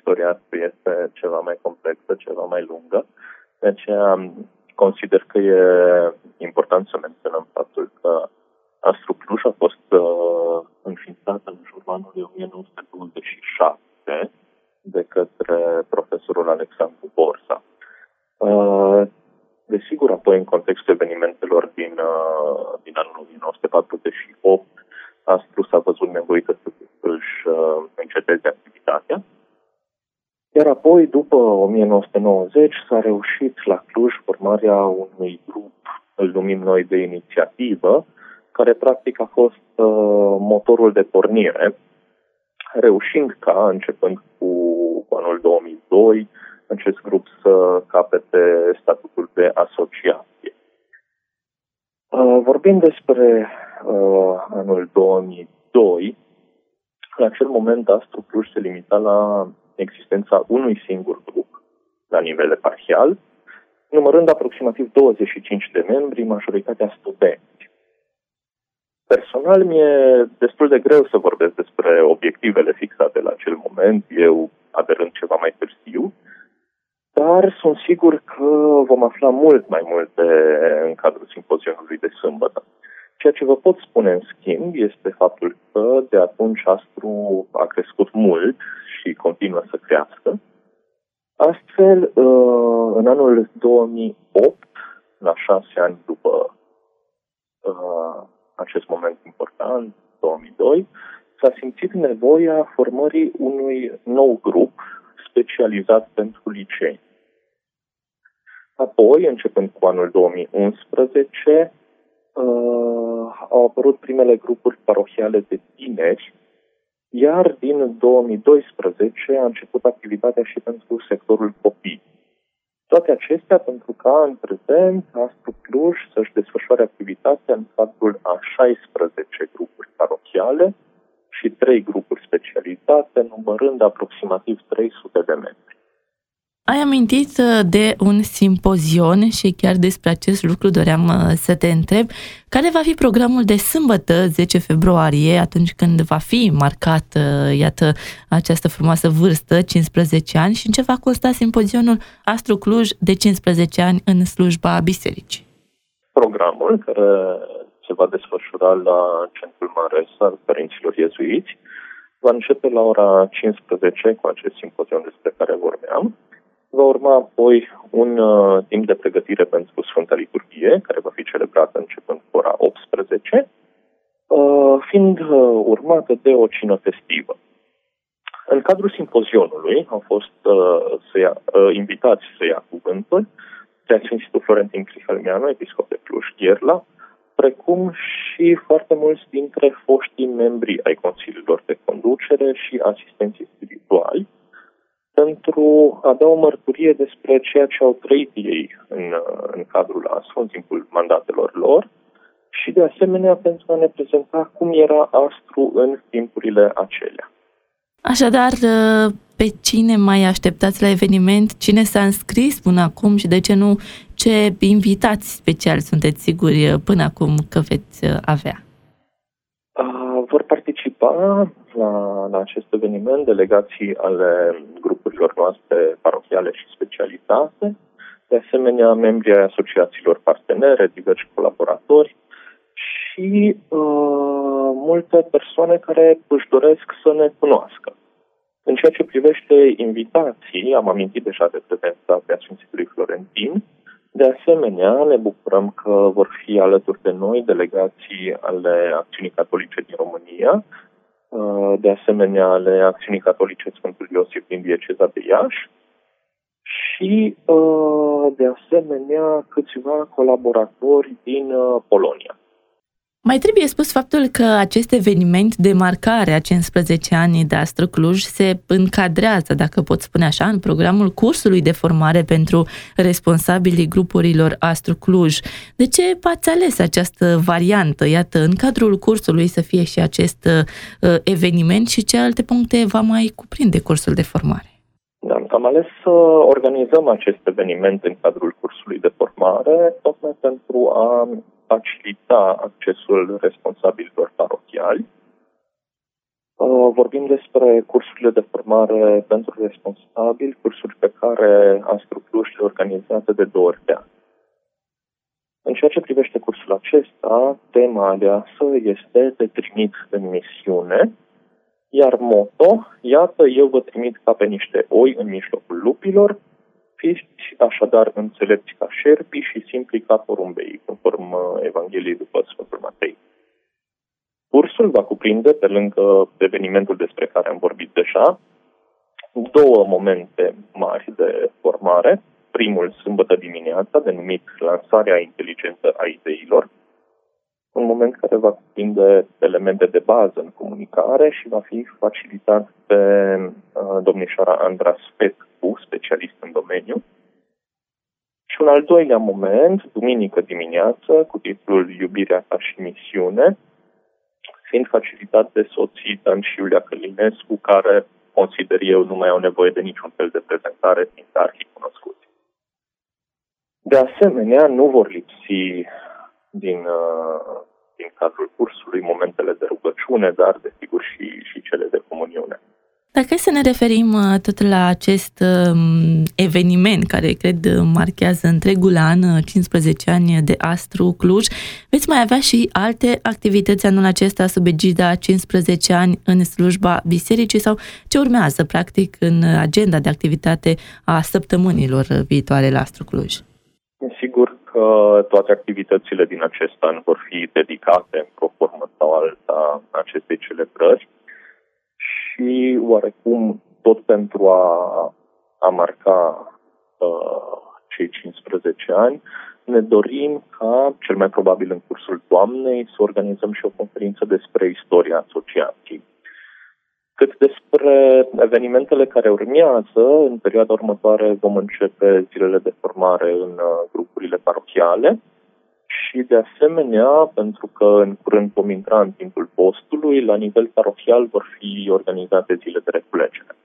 istoria este ceva mai complexă, ceva mai lungă. De aceea consider că e important să menționăm faptul că Astru Cluj a fost înființată în jurul anului 1927 de către profesorul Alexandru Borsa. Desigur, apoi, în contextul evenimentelor din anul 1948, Astru s-a văzut nevoită să își înceteze activitatea. Iar apoi, după 1990, s-a reușit la Cluj formarea unui grup, îl numim noi, de inițiativă, care practic a fost motorul de pornire, reușind ca, începând cu anul 2002, acest grup să capete statutul de asociație. Vorbind despre anul 2002, la acel moment Astru Cluj se limita la existența unui singur grup la nivel eparhial, numărând aproximativ 25 de membri, majoritatea studenți. Personal, mi-e destul de greu să vorbesc despre obiectivele fixate la acel moment, eu aderând ceva mai târziu, dar sunt sigur că vom afla mult mai multe în cadrul simpozionului de sâmbătă. Ceea ce vă pot spune, în schimb, este faptul că de atunci Astru a crescut mult și continuă să crească. Astfel, în anul 2008, la 6 ani după acest moment important, 2002, s-a simțit nevoia formării unui nou grup specializat pentru licei. Apoi, începând cu anul 2011, au apărut primele grupuri parohiale de tineri, iar din 2012 a început activitatea și pentru sectorul copii. Toate acestea pentru ca, în prezent, Astru Cluj să-și desfășoare activitatea în cadrul a 16 grupuri parohiale și 3 grupuri specializate, numărând aproximativ 300 de membri. Ai amintit de un simpozion și chiar despre acest lucru doream să te întreb. Care va fi programul de sâmbătă, 10 februarie, atunci când va fi marcat, iată, această frumoasă vârstă, 15 ani, și în ce va consta simpozionul Astru Cluj de 15 ani în slujba bisericii? Programul, care se va desfășura la Centrul Mares al Părinților Iezuiți, va începe la ora 15 cu acest simpozion despre care vorbeam. Va urma apoi un timp de pregătire pentru Sfânta Liturghie, care va fi celebrată începând cu ora 18, fiind urmată de o cină festivă. În cadrul simpozionului au fost invitați să ia cuvântul Preasfințitul Florentin Crihelmianu, episcop de Cluj-Gherla, precum și foarte mulți dintre foștii membri ai consiliilor de conducere și asistenții spirituali, pentru a da o mărturie despre ceea ce au trăit ei în cadrul ASFO, în timpul mandatelor lor, și de asemenea pentru a ne prezenta cum era Astru în timpurile acelea. Așadar, pe cine mai așteptați la eveniment? Cine s-a înscris până acum și, de ce nu, ce invitați speciali sunteți siguri până acum că veți avea? Vor participa la acest eveniment delegații ale grupurilor noastre parohiale și specializate, de asemenea membrii ai asociațiilor partenere, diversi colaboratori și multe persoane care își doresc să ne cunoască. În ceea ce privește invitații, am amintit deja de prezența Preasfințitului Florentin. De asemenea, ne bucurăm că vor fi alături de noi delegații ale Acțiunii Catolice din România, de asemenea ale Acțiunii Catolice Sfântul Iosif din dieceza de Iași și, de asemenea, câțiva colaboratori din Polonia. Mai trebuie spus faptul că acest eveniment de marcare a 15 ani de Astru Cluj se încadrează, dacă pot spune așa, în programul cursului de formare pentru responsabilii grupurilor Astru Cluj. De ce ați ales această variantă? Iată, în cadrul cursului să fie și acest eveniment și ce alte puncte va mai cuprinde cursul de formare? Da, am ales să organizăm acest eveniment în cadrul cursului de formare, tocmai pentru a facilita accesul responsabililor parohiali Vorbim despre cursurile de formare pentru responsabili, cursuri pe care Astru Cluj le organizează de 2 ori pe an. În ceea ce privește cursul acesta, tema aleasă este de trimit în misiune, iar moto, iată, eu vă trimit ca pe niște oi în mijlocul lupilor, fiți așadar înțelepți ca șerpi și simpli ca porumbei, conform Evangheliei după Sfântul Matei. Cursul va cuprinde, pe lângă evenimentul despre care am vorbit deja, 2 momente mari de formare. Primul, sâmbătă dimineața, denumit Lansarea inteligentă a ideilor, un moment care va cuprinde elemente de bază în comunicare și va fi facilitat de domnișoara Andra Spetcu, specialist în domeniu. Și un al 2-lea moment, duminică dimineață, cu titlul Iubirea ca și misiune, fiind facilitat de soții Dan și Iulia Călinescu, care, consider eu, nu mai au nevoie de niciun fel de prezentare, fiind arhicunoscuți. De asemenea, nu vor lipsi din cadrul cursului momentele de rugăciune, dar, desigur, și cele de comuniune. Dacă să ne referim tot la acest eveniment care, cred, marchează întregul an, 15 ani de Astru Cluj, veți mai avea și alte activități anul acesta sub egida 15 ani în slujba bisericii sau ce urmează, practic, în agenda de activitate a săptămânilor viitoare la Astru Cluj? Sigur că toate activitățile din acest an vor fi dedicate în o formă sau alta acestei celebrări. Și oarecum tot pentru a marca cei 15 ani, ne dorim ca, cel mai probabil în cursul toamnei, să organizăm și o conferință despre istoria asociației. Cât despre evenimentele care urmează, în perioada următoare vom începe zilele de formare în grupurile parohiale. Și, de asemenea, pentru că în curând vom intra în timpul postului, la nivel parohial vor fi organizate zile de reculegere.